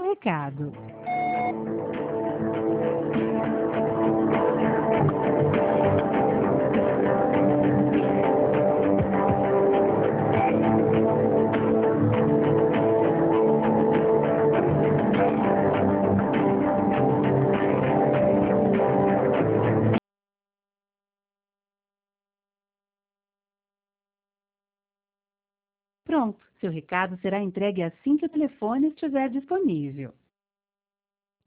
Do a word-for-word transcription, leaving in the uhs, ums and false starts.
recado. Pronto, seu recado será entregue assim que o telefone estiver disponível.